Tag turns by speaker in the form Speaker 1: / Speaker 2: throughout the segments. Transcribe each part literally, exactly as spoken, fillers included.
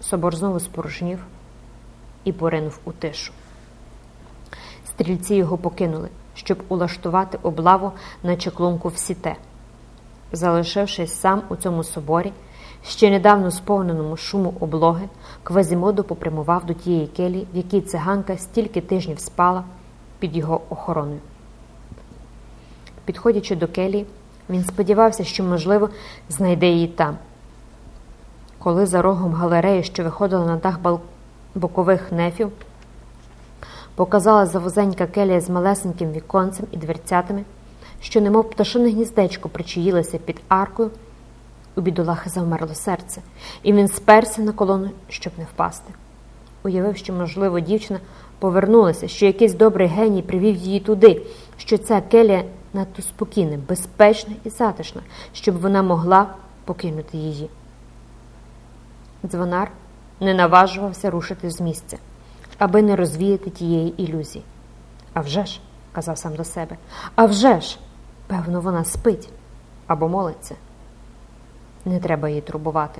Speaker 1: собор знову спорожнів і поринув у тишу. Стрільці його покинули, щоб улаштувати облаву на чаклунку в Сіте. Залишившись сам у цьому соборі, ще недавно сповненому шуму облоги, Квазімодо попрямував до тієї келії, в якій циганка стільки тижнів спала під його охороною. Підходячи до келії, він сподівався, що, можливо, знайде її там. Коли за рогом галереї, що виходила на дах бокових нефів, показала вузенька келія з малесеньким віконцем і дверцятами, що немов пташине гніздечко причаїлося під аркою, у бідолахи завмерло серце, і він сперся на колону, щоб не впасти. Уявив, що, можливо, дівчина повернулася, що якийсь добрий геній привів її туди, що ця келія надто спокійна, безпечна і затишна, щоб вона могла покинути її. Дзвонар не наважувався рушити з місця, аби не розвіяти тієї ілюзії. «А вже ж», – казав сам до себе, – «а вже ж, певно, вона спить або молиться. Не треба її турбувати».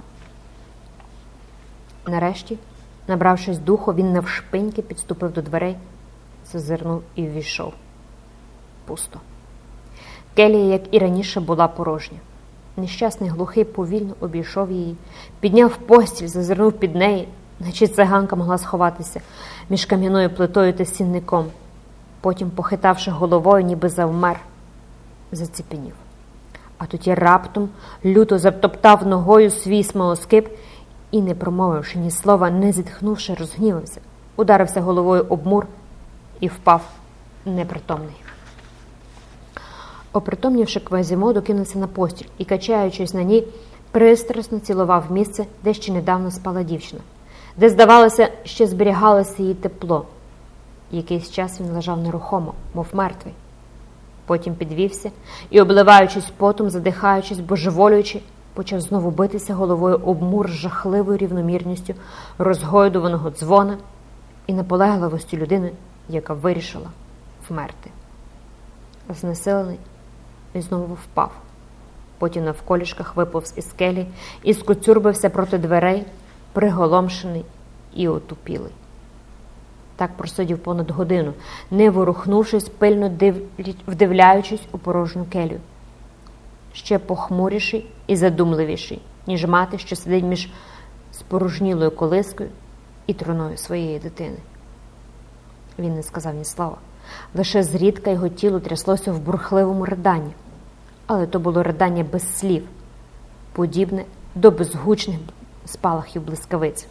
Speaker 1: Нарешті, набравшись духу, він навшпиньки підступив до дверей, зазирнув і ввійшов. Пусто. Келія, як і раніше, була порожня. Нещасний глухий повільно обійшов її, підняв постіль, зазирнув під неї, наче циганка могла сховатися між кам'яною плитою та сінником. Потім, похитавши головою, ніби завмер, заціпенів. А тоді раптом люто затоптав ногою свій смолоскип і, не промовивши ні слова, не зітхнувши, розгнівався, ударився головою об мур і впав непритомний. Опритомнівши, Квазімодо кинувся на постіль і, качаючись на ній, пристрасно цілував місце, де ще недавно спала дівчина, де, здавалося, ще зберігалося її тепло. Якийсь час він лежав нерухомо, мов мертвий. Потім підвівся і, обливаючись потом, задихаючись, божеволюючи, почав знову битися головою об мур з жахливою рівномірністю розгойдуваного дзвона і наполегливостю людини, яка вирішила вмерти. Знесилений, він знову впав. Потім навколішках виповз із келії і скоцюрбився проти дверей, приголомшений і отупілий. Так просидів понад годину, не ворухнувшись, пильно вдивляючись у порожню келію. Ще похмуріший і задумливіший, ніж мати, що сидить між спорожнілою колискою і троною своєї дитини. Він не сказав ні слова. Лише зрідка його тіло тряслося в бурхливому риданні. Але то було ридання без слів, подібне до безгучних спалахів блискавиць.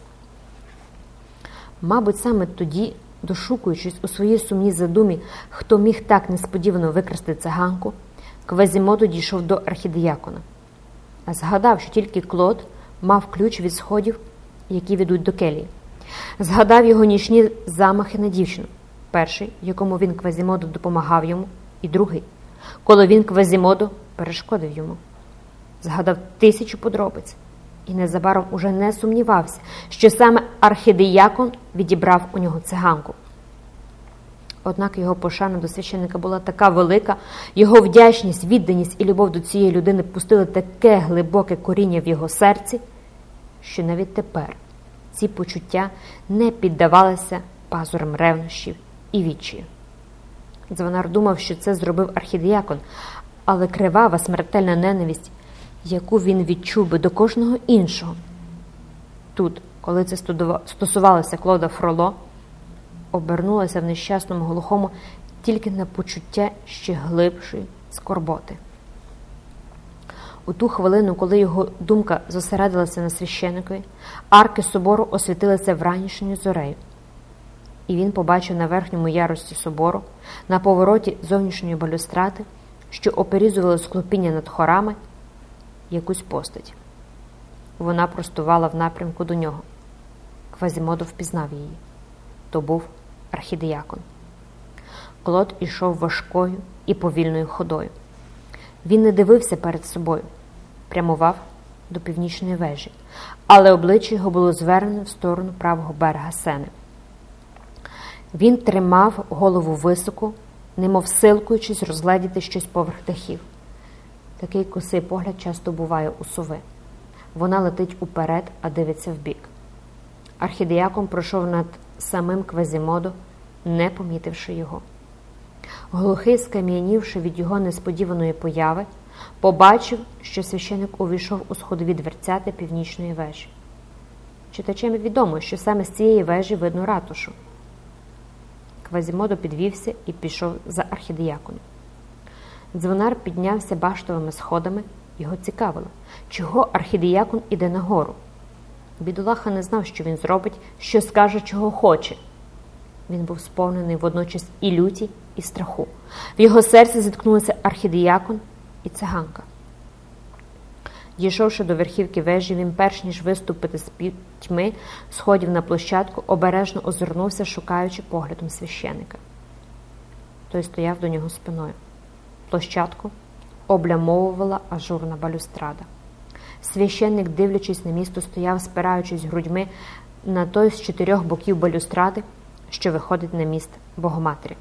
Speaker 1: Мабуть, саме тоді, дошукуючись у своїй сумній задумі, хто міг так несподівано викрасти циганку, Квазімодо дійшов до архідіякона. А згадав, що тільки Клод мав ключ від сходів, які ведуть до келії. Згадав його нічні замахи на дівчину. Перший, якому він, Квазімодо, допомагав йому, і другий, коли він, Квазімодо, перешкодив йому. Згадав тисячу подробиць і незабаром уже не сумнівався, що саме архідіякон відібрав у нього циганку. Однак його пошана до священника була така велика, його вдячність, відданість і любов до цієї людини пустили таке глибоке коріння в його серці, що навіть тепер ці почуття не піддавалися пазурам ревнощів і відчаю. Дзвонар думав, що це зробив архідіякон, але кривава смертельна ненависть, яку він відчув би до кожного іншого. Тут, коли це стосувалося Клода Фроло, обернулася в нещасному глухому тільки на почуття ще глибшої скорботи. У ту хвилину, коли його думка зосередилася на священикові, арки собору освітилися вранішньою зорею. І він побачив на верхньому ярусі собору, на повороті зовнішньої балюстради, що оперізували склопіння над хорами, якусь постать. Вона простувала в напрямку до нього. Квазімодо впізнав її. То був архідіякон. Клод ішов важкою і повільною ходою. Він не дивився перед собою, прямував до північної вежі, але обличчя його було звернено в сторону правого берега Сени. Він тримав голову високо, немов силкуючись розгледіти щось поверх дахів. Такий косий погляд часто буває у сови. Вона летить уперед, а дивиться вбік. Архідіякон пройшов над самим Квазімодо, не помітивши його. Глухий, скам'янівши від його несподіваної появи, побачив, що священик увійшов у сходові дверцята північної вежі. Читачам відомо, що саме з цієї вежі видно ратушу. Квазімодо підвівся і пішов за архідіяконом. Дзвонар піднявся баштовими сходами. Його цікавило, чого архідіякон іде нагору. Бідолаха не знав, що він зробить, що скаже, чого хоче. Він був сповнений водночас і люті, і страху. В його серці зіткнулися архідіякон і циганка. Дійшовши до верхівки вежі, він, перш ніж виступити з пітьми сходів на площадку, обережно озирнувся, шукаючи поглядом священика. Той стояв до нього спиною. Площадку облямовувала ажурна балюстрада. Священник, дивлячись на місто, стояв, спираючись грудьми на той з чотирьох боків балюстради, що виходить на міст Богоматері.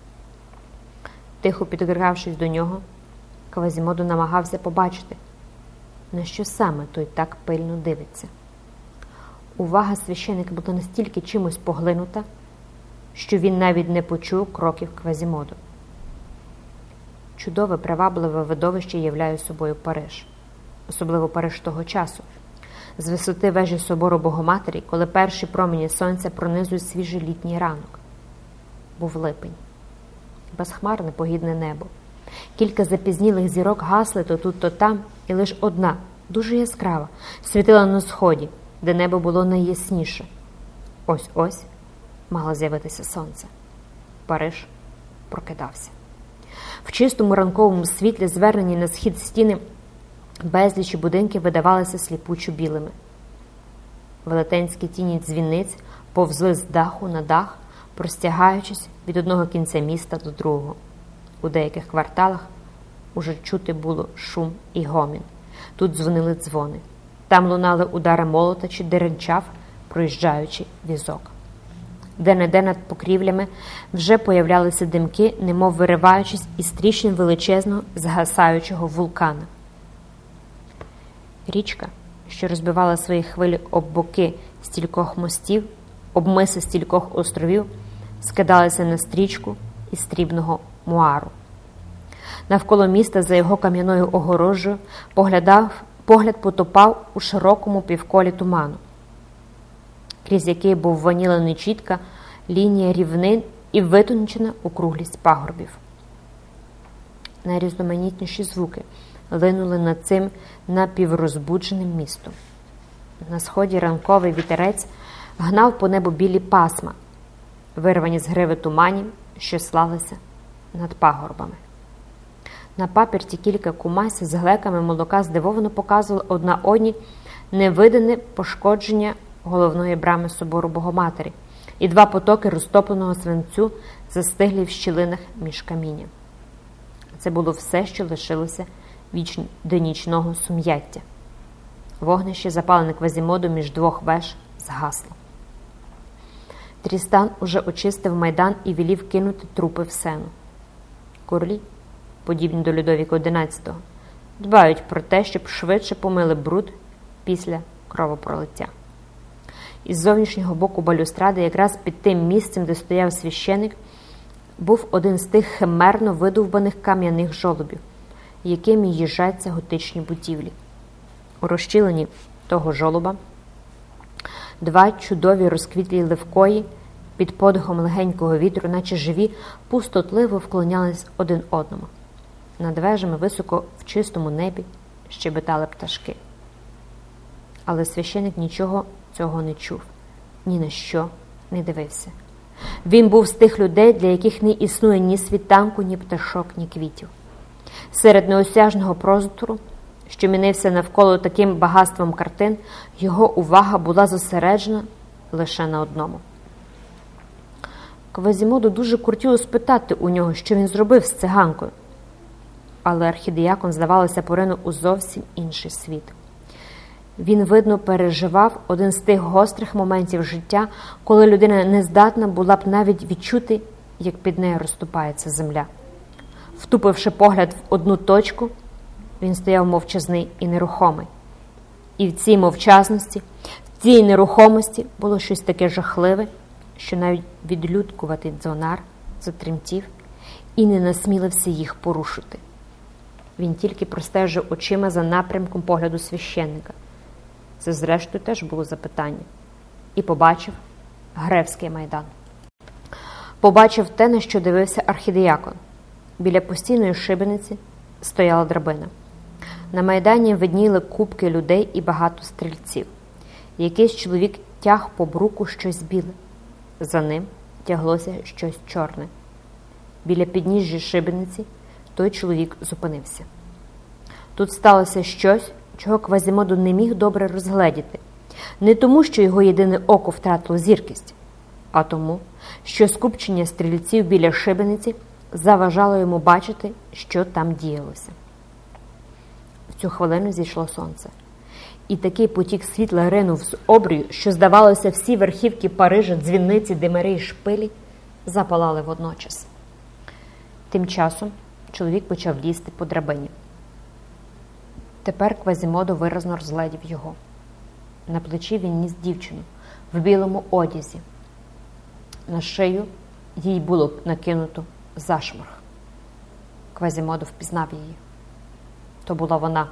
Speaker 1: Тихо підкравшись до нього, Квазімодо намагався побачити, на що саме той так пильно дивиться. Увага священика була настільки чимось поглинута, що він навіть не почув кроків Квазімодо. Чудове, привабливе видовище являє собою Париж. Особливо Париж того часу. З висоти вежі собору Богоматері, коли перші промені сонця пронизують свіжий літній ранок. Був липень. Безхмарне погідне небо. Кілька запізнілих зірок гасли то тут, то там, і лише одна, дуже яскрава, світила на сході, де небо було найясніше. Ось-ось мало з'явитися сонце. Париж прокидався. В чистому ранковому світлі, звернені на схід стіни, безлічі будинків видавалися сліпучо білими. Велетенські тіні дзвіниць повзли з даху на дах, простягаючись від одного кінця міста до другого. У деяких кварталах уже чути було шум і гомін. Тут дзвонили дзвони. Там лунали удари молота чи деренчав, проїжджаючи візок. Де-не-де над покрівлями вже появлялися димки, немов вириваючись із тріщин величезного згасаючого вулкана. Річка, що розбивала свої хвилі об боки стількох мостів, об миси стількох островів, скидалася на стрічку із стрібного муару. Навколо міста, за його кам'яною огорожею, поглядав, погляд потопав у широкому півколі туману, крізь який був ваніла нечітка лінія рівнин і витончена округлість пагорбів. Найрізноманітніші звуки линули над цим напіврозбудженим містом. На сході ранковий вітерець гнав по небу білі пасма, вирвані з гриви туманів, що слалися над пагорбами. На папірці кілька кумась з глеками молока здивовано показували одна одній невидане пошкодження головної брами собору Богоматері і два потоки розтопленого свинцю застиглі в щілинах між камінням. Це було все, що лишилося від нічного сум'яття. Вогнище, запалене Квазімодо між двох веж, згасло. Трістан уже очистив майдан і велів кинути трупи в сену. Королі, подібні до Людовіка одинадцятого, дбають про те, щоб швидше помили бруд після кровопролиття. Із зовнішнього боку балюстради, якраз під тим місцем, де стояв священик, був один з тих химерно видовбаних кам'яних жолобів, якими їжаться готичні будівлі. У розчіленні того жолоба два чудові розквітлі левкої під подихом легенького вітру, наче живі, пустотливо вклонялись один одному. Над вежами високо в чистому небі щебетали пташки. Але священик нічого цього не чув, ні на що не дивився. Він був з тих людей, для яких не існує ні світанку, ні пташок, ні квітів. Серед неосяжного простору, що мінився навколо таким багатством картин, його увага була зосереджена лише на одному. Квазімоду дуже кортіло спитати у нього, що він зробив з циганкою. Але архідіякон, здавалося, поринув у зовсім інший світ. Він, видно, переживав один з тих гострих моментів життя, коли людина не здатна була б навіть відчути, як під нею розступається земля. Втупивши погляд в одну точку, він стояв мовчазний і нерухомий. І в цій мовчазності, в цій нерухомості було щось таке жахливе, що навіть відлюдкуватий дзвонар затремтів і не насмілився їх порушити. Він тільки простежив очима за напрямком погляду священника. Це, зрештою, теж було запитання. І побачив Гревський майдан. Побачив те, на що дивився архідіякон. Біля постійної шибениці стояла драбина. На майдані видніли купки людей і багато стрільців. Якийсь чоловік тяг по бруку щось біле. За ним тяглося щось чорне. Біля підніжжя шибениці той чоловік зупинився. Тут сталося щось, чого Квазімоду не міг добре розгледіти. Не тому, що його єдине око втратило зіркість, а тому, що скупчення стрільців біля шибениці заважало йому бачити, що там діялося. В цю хвилину зійшло сонце. І такий потік світла ринув з обрію, що, здавалося, всі верхівки Парижа, дзвіниці, димари й шпилі запалали водночас. Тим часом чоловік почав лізти по драбині. Тепер Квазімодо виразно розгледів його. На плечі він ніс дівчину в білому одязі. На шию їй було накинуто зашморг. Квазімодо впізнав її. То була вона.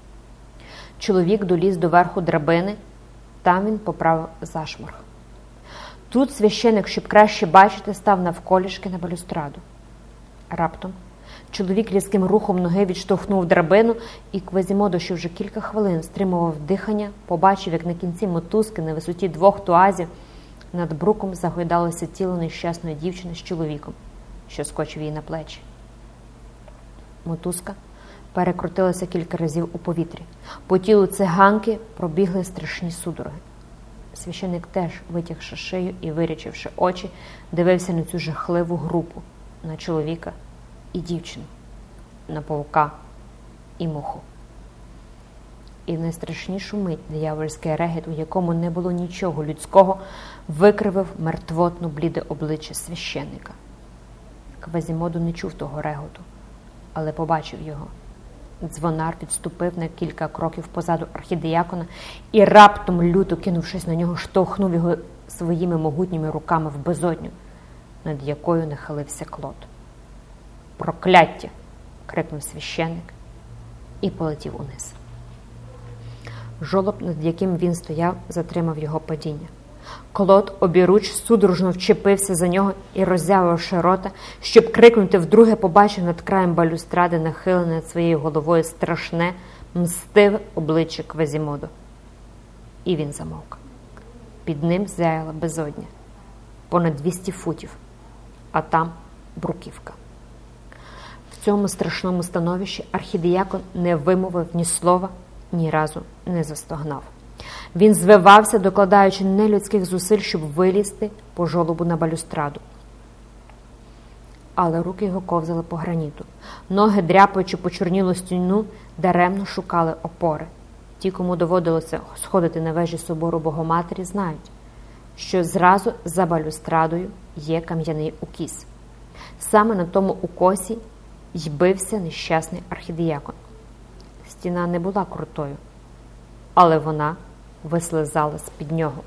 Speaker 1: Чоловік доліз до верху драбини, там він поправив зашморг. Тут священик, щоб краще бачити, став навколішки на балюстраду. Раптом чоловік різким рухом ноги відштовхнув драбину, і Квазімодо, що вже кілька хвилин стримував дихання, побачив, як на кінці мотузки на висоті двох туазів над бруком загойдалося тіло нещасної дівчини з чоловіком, що скочив їй на плечі. Мотузка перекрутилася кілька разів у повітрі. По тілу циганки пробігли страшні судороги. Священик теж, витягши шию і вирячивши очі, дивився на цю жахливу групу, на чоловіка і дівчину, на павука і муху. І в найстрашнішу мить диявольський регіт, у якому не було нічого людського, викривив мертвотно бліде обличчя священника. Квазімоду не чув того реготу, але побачив його. Дзвонар відступив на кілька кроків позаду архідіякона і раптом, люто кинувшись на нього, штовхнув його своїми могутніми руками в безодню, над якою нахилився Клод. «Прокляття!» – крикнув священник і полетів униз. Жолоб, над яким він стояв, затримав його падіння. Клод обіруч судорожно вчепився за нього і, роззявивши рота, щоб крикнути, вдруге побачив над краєм балюстради, нахилене над своєю головою, страшне, мстиве обличчя Квазімодо. І він замовк. Під ним зяяла безодня. Понад двісті футів. А там бруківка. В цьому страшному становищі архідіякон не вимовив ні слова, ні разу не застогнав. Він звивався, докладаючи нелюдських зусиль, щоб вилізти по жолобу на балюстраду. Але руки його ковзали по граніту. Ноги, дряпаючи почорнілу стіну, даремно шукали опори. Ті, кому доводилося сходити на вежі собору Богоматері, знають, що зразу за балюстрадою є кам'яний укіс. Саме на тому укосі й бився нещасний архідіякон. Стіна не була крутою, але вона вислизала з-під нього.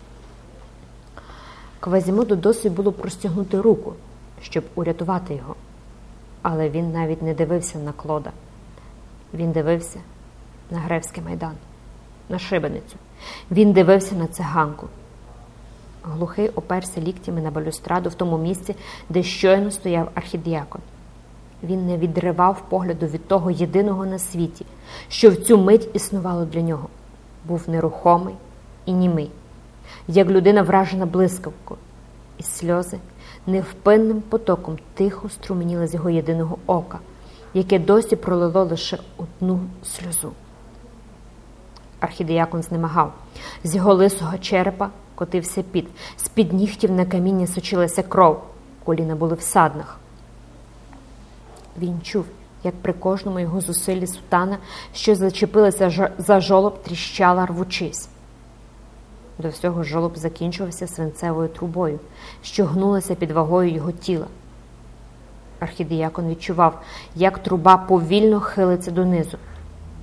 Speaker 1: Квазімоду досить було простягнути руку, щоб урятувати його. Але він навіть не дивився на Клода. Він дивився на Гревський майдан, на шибеницю. Він дивився на циганку. Глухий оперся ліктями на балюстраду в тому місці, де щойно стояв архідіякон. Він не відривав погляду від того єдиного на світі, що в цю мить існувало для нього. Був нерухомий і німий, як людина вражена блискавкою, і сльози невпинним потоком тихо струменіли з його єдиного ока, яке досі пролило лише одну сльозу. Архідіякон знемагав. З його лисого черепа котився піт, з-під нігтів на каміння сочилася кров, коліна були в саднах. Він чув, як при кожному його зусиллі сутана, що зачепилася за жолоб, тріщала, рвучись. До всього жолоб закінчувався свинцевою трубою, що гнулася під вагою його тіла. Архідіякон відчував, як труба повільно хилиться донизу.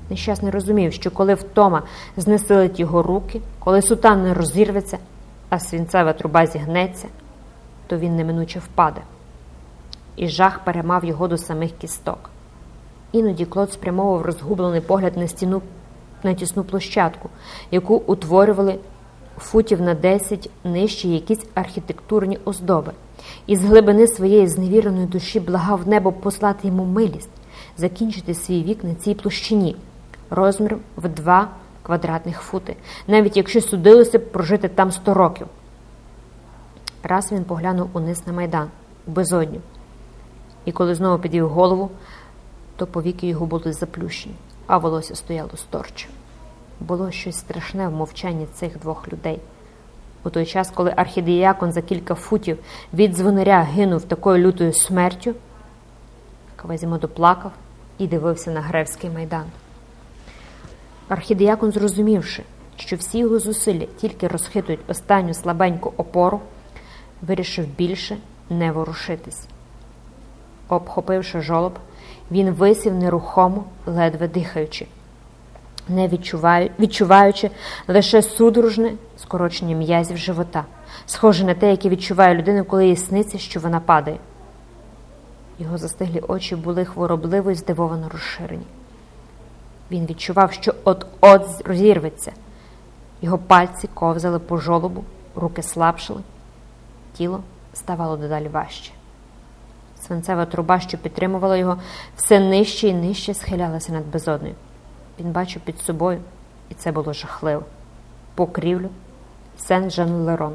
Speaker 1: Нещасний розумів, що коли втома знесилить його руки, коли сутан розірветься, а свинцева труба зігнеться, то він неминуче впаде. І жах перемав його до самих кісток. Іноді Клод спрямовував розгублений погляд на стіну, на тісну площадку, яку утворювали футів на десять нижче якісь архітектурні оздоби, і з глибини своєї зневіреної душі благав небо послати йому милість, закінчити свій вік на цій площині, розміром в два квадратних фути, навіть якщо судилося б прожити там сто років. Раз він поглянув униз на майдан, у безодню, і коли знову підвів голову, то повіки його були заплющені, а волосся стояло сторче. Було щось страшне в мовчанні цих двох людей. У той час, коли архідіякон за кілька футів від дзвонаря гинув такою лютою смертю, Квазімодо плакав і дивився на Гревський майдан. Архідіякон, зрозумівши, що всі його зусилля тільки розхитують останню слабеньку опору, вирішив більше не ворушитись. Обхопивши жолоб, він висів нерухомо, ледве дихаючи, не відчуваю, відчуваючи лише судорожне скорочення м'язів живота, схоже на те, яке відчуває людина, коли їй сниться, що вона падає. Його застиглі очі були хворобливо і здивовано розширені. Він відчував, що от-от розірветься. Його пальці ковзали по жолобу, руки слабшили, тіло ставало дедалі важче. Свинцева труба, що підтримувала його, все нижче і нижче схилялася над безодною. Він бачив під собою, і це було жахливо, покрівлю Сен-Жан-Лерон,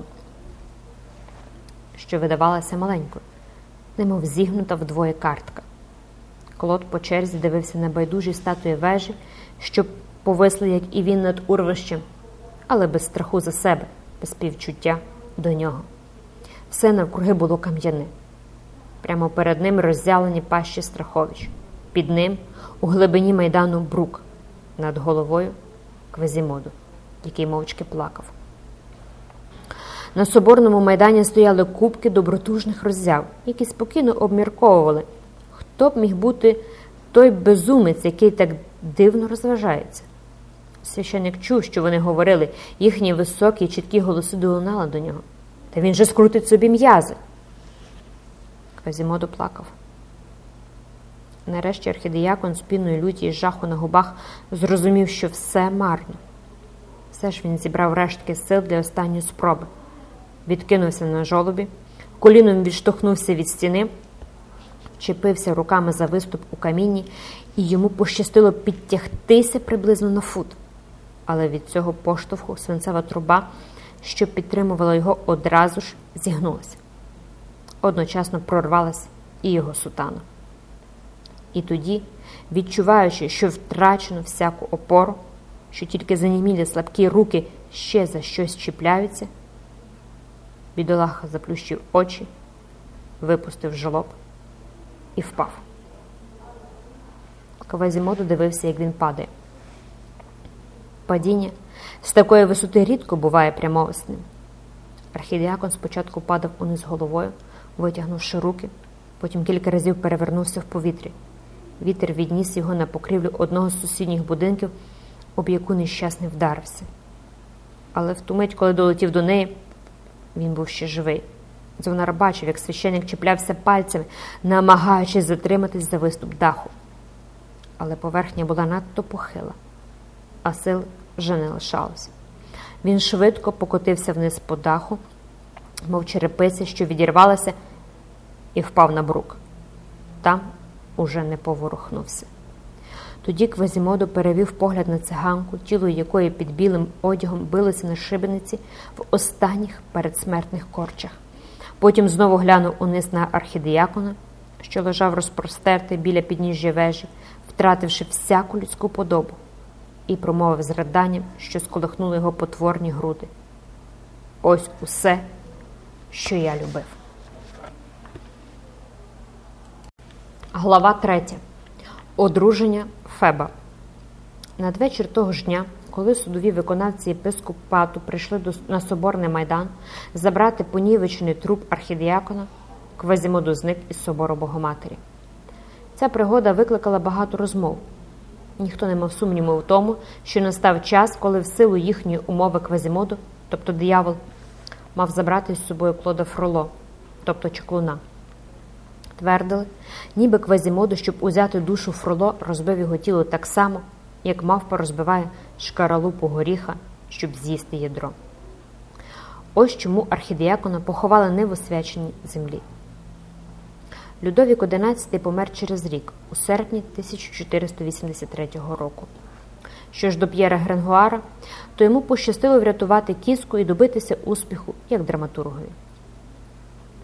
Speaker 1: що видавалася маленькою, немов зігнута вдвоє картка. Клод по черзі дивився на байдужі статуї вежі, що повисли, як і він, над урвищем, але без страху за себе, без співчуття до нього. Все навкруги було кам'яне. Прямо перед ним роззялені пащі Страхович. Під ним, у глибині майдану, Брук. Над головою Квазімоду, який мовчки плакав. На соборному майдані стояли купки добротужних роззяв, які спокійно обмірковували, хто б міг бути той безумець, який так дивно розважається. Священик чув, що вони говорили, їхні високі, чіткі голоси долунали до нього. Та він же скрутить собі м'язи. Квазімоду плакав. Нарешті архідіякон з піною люті і жаху на губах зрозумів, що все марно. Все ж він зібрав рештки сил для останньої спроби. Відкинувся на жолобі, коліном відштовхнувся від стіни, чепився руками за виступ у камінні, і йому пощастило підтягтися приблизно на фут. Але від цього поштовху свинцева труба, що підтримувала його, одразу ж зігнулася. Одночасно прорвалась і його сутана. І тоді, відчуваючи, що втрачено всяку опору, що тільки занімілі слабкі руки ще за щось чіпляються, бідолаха заплющив очі, випустив жолоб і впав. Квазімоду дивився, як він падає. Падіння з такої висоти рідко буває прямовисним. Архідіакон спочатку падав униз головою, витягнувши руки, потім кілька разів перевернувся в повітрі. Вітер відніс його на покрівлю одного з сусідніх будинків, об яку нещасний вдарився. Але в ту мить, коли долетів до неї, він був ще живий. Дзвонар бачив, як священик чіплявся пальцями, намагаючись затриматись за виступ даху. Але поверхня була надто похила, а сил вже не лишалося. Він швидко покотився вниз по даху, мов черепиця, що відірвалася, і впав на Брук. Там уже не поворухнувся. Тоді Квазімоду перевів погляд на циганку, тіло якої під білим одягом билося на шибениці в останніх передсмертних корчах. Потім знову глянув униз на архідіякона, що лежав розпростертий біля підніжжя вежі, втративши всяку людську подобу, і промовив з риданням, що сколихнуло його потворні груди. Ось усе, що я любив. Глава третя. Одруження Феба. Надвечір того ж дня, коли судові виконавці єпископату прийшли до, на соборний майдан забрати понівечений труп архідіякона, Квазімоду зник із собору Богоматері. Ця пригода викликала багато розмов. Ніхто не мав сумніву в тому, що настав час, коли в силу їхньої умови Квазімоду, тобто диявол, мав забрати з собою Клода Фроло, тобто чаклуна. Твердили, ніби Квазімоду, щоб узяти душу Фроло, розбив його тіло так само, як мавпа розбиває шкаралупу горіха, щоб з'їсти ядро. Ось чому архідіакона поховали не в освяченій землі. Людовік одинадцятий помер через рік, у серпні тисяча чотириста вісімдесят третього року. Що ж до П'єра Гренгуара, то йому пощастило врятувати кіску і добитися успіху як драматургові.